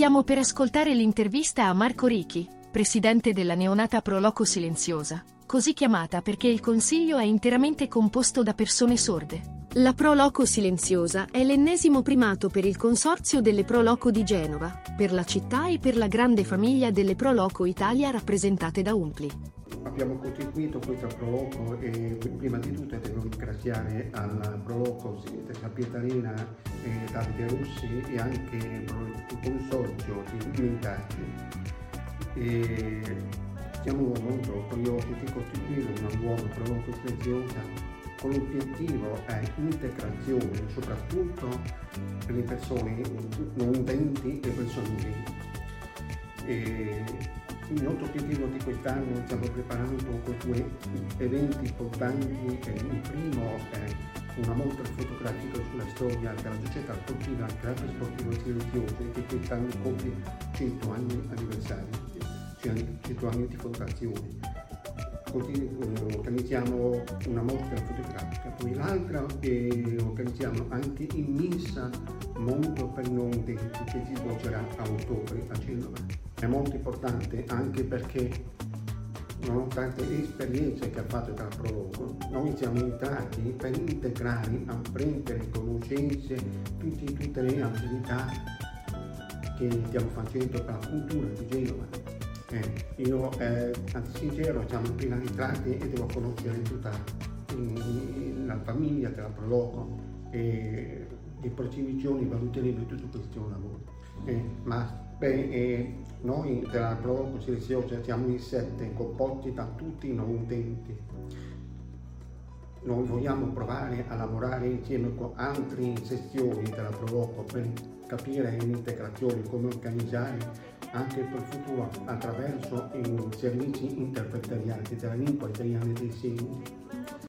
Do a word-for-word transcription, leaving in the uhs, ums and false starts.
Stiamo per ascoltare l'intervista a Marco Richi, presidente della neonata Proloco Silenziosa, così chiamata perché il consiglio è interamente composto da persone sorde. La Proloco Silenziosa è l'ennesimo primato per il consorzio delle Proloco di Genova, per la città e per la grande famiglia delle Proloco Italia rappresentate da Umpli. Abbiamo costituito questa Proloco e prima di tutto devo ringraziare alla Proloco della Pietarina e Davide Russi e anche il consorzio di militari. E siamo molto curiosi di costituire una nuova Proloco silenziosa con l'obiettivo è integrazione, soprattutto per le persone non udenti e persone udenti. E il nostro obiettivo di quest'anno stiamo preparando due eventi importanti. Il primo è una mostra fotografica sulla storia della società sportiva Club Sportivo Silenzioso che quest'anno compie cento anni anniversario, cioè cento anni di fondazione. Così eh, organizziamo una mostra fotografica, poi l'altra eh, organizziamo anche in messa Mondo per non udenti che si svolgerà a ottobre a Genova. È molto importante anche perché, nonostante le esperienze che ha fatto dalla Proloco, noi siamo entrati per integrare, apprendere conoscenze, tutti, tutte le attività che stiamo facendo per la cultura di Genova. Eh, io, eh, sincero, siamo appena entrati e devo conoscere tutta la famiglia della Proloco e i prossimi giorni valuteremo tutto questo lavoro. Eh, ma beh, eh, noi della Proloco Silenziosa siamo in sette, composti da tutti i non udenti. Noi vogliamo provare a lavorare insieme con altre sezioni della Proloco per capire l'integrazione, come organizzare anche per il futuro attraverso i servizi interpreteriali della lingua italiana dei segni.